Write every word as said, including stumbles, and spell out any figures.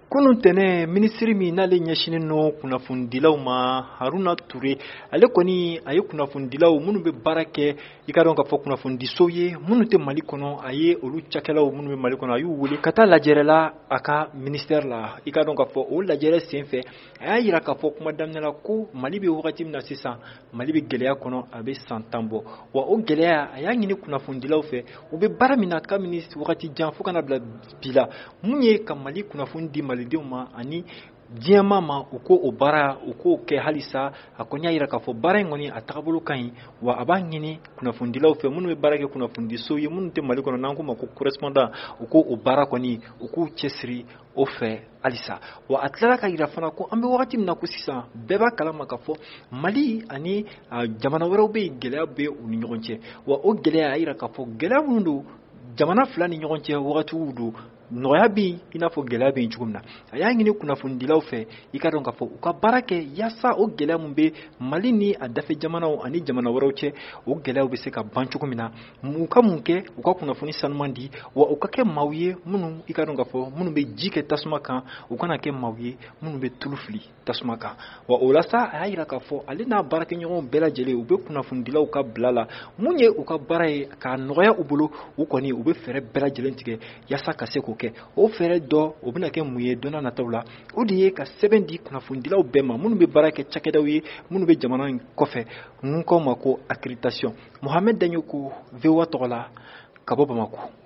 kunun tɛnɛ minisiri min n'ale ɲɛsinen no kunnafonidilaw ma Haruna Ture ale kɔni a ye kunnafonidilaw minnu bɛ baara kɛ i ka dɔn k'a fɔ kunnafonidisow ye minnu tɛ Mali kɔnɔ a ye olu cakɛlaw minnu bɛ Mali kɔnɔ a y'u wele ka taa lajɛrɛla a ka ministère la i ka dɔn k'a fɔ o lajɛrɛ senfɛ a y'a jira k'a fɔ kuma daminɛ la ko Mali bɛ wagati min na sisan Mali bɛ gɛlɛya kɔnɔ a bɛ san tan bɔ wa o gɛlɛya a y'a ɲini kunnafonidilaw fɛ u bɛ baara min na kabini wagati jan fo kana bila bi la mun ye ka Mali kunnafoni di malidenw ma ani diɲɛma ma u ko o baara u k'o kɛ halisa a kɔni y'a jira k'a fɔ baara in kɔni a tagabolo ka ɲi wa a b'a ɲini kunnafonidilaw fɛ minnu bɛ baara kɛ kunnafonidiso ye minnu tɛ Mali kɔnɔ n'an k'o ma ko correspondant u ko o baara kɔni u k'u cɛsiri o fɛ halisa wa a tilala ka jira fana ko an bɛ wagati min na ko sisan bɛɛ b'a kalama k'a fɔ Mali ani jamana wɛrɛw bɛ yen gɛlɛya bɛ u ni ɲɔgɔn cɛ wa o gɛlɛya a jira k'a fɔ gɛlɛya minnu don jamana fila ni ɲɔgɔn cɛ wagatiw don nɔgɔya bɛ yen i n'a fɔ gɛlɛya bɛ yen cogo min na a y'a ɲini kunnafonidilaw fɛ i ka dɔn k'a fɔ u ka baara kɛ yaasa o gɛlɛya min bɛ Mali ni a dafe jamanaw ani jamana wɛrɛw cɛ o gɛlɛyaw bɛ se ka ban cogo min na u ka mun kɛ u ka kunnafoni sanuman di wa u ka kɛ maaw ye minnu i ka dɔn k'a fɔ minnu bɛ ji kɛ tasuma kan u kana kɛ maaw ye minnu bɛ tulu fili tasuma kan wa o la sa a y'a jira k'a fɔ ale n'a baarakɛɲɔgɔnw bɛɛ lajɛlen u bɛ kunnafonidilaw ka bila la mun ye u ka baara ye k'a nɔgɔya u bolo u kɔni u bɛ fɛɛrɛ bɛɛ lajɛlen tigɛ yaasa ka se k'o kɛ o fɛɛrɛ dɔ o bɛna kɛ mun ye don n'a nataw la o de ye ka sɛbɛn di kunnafonidilaw bɛɛ ma minnu bɛ baara kɛ cakɛdaw ye minnu bɛ jamana in kɔfɛ ninnu k'aw ma ko accréditation Mohamed Daɲoko V O A tɔgɔ la ka bɔ Bamako.